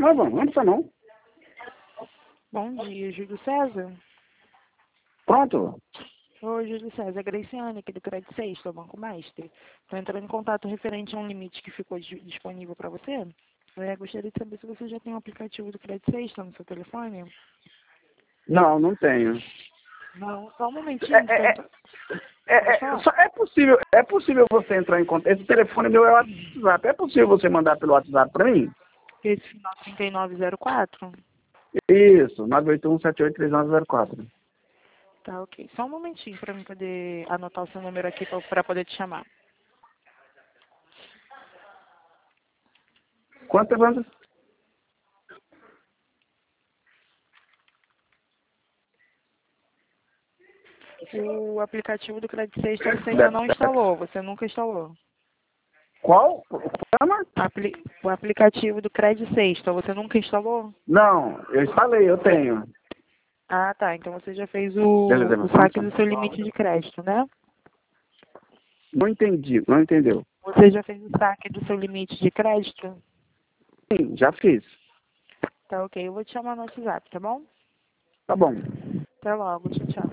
nova, não precisa não. Bom dia, Júlio César. Pronto. Oi, Júlio César. Graciane, aqui do Credit Sexta, Banco Master. Estou entrando em contato referente a um limite que ficou disponível para você. Gostaria de saber se você já tem um aplicativo do Credit Sexta no seu telefone. Não, não tenho. Não, só um momentinho. É possível você entrar em contato. Esse telefone meu é o WhatsApp. É possível você mandar pelo WhatsApp para mim? Esse final 3904? Isso, 981783904. Tá, ok. Só um momentinho para mim poder anotar o seu número aqui para poder te chamar. Quantas bandas? O aplicativo do Credit Sexta você ainda não instalou, você nunca instalou. Qual? O programa? O aplicativo do Credit Sexta, você nunca instalou? Não, eu instalei, eu tenho. Ah, tá. Então você já fez o saque do seu limite de crédito, né? Não entendi, não entendeu. Você já fez o saque do seu limite de crédito? Sim, já fiz. Tá, ok. Eu vou te chamar no WhatsApp, tá bom? Tá bom. Até logo. Tchau, tchau.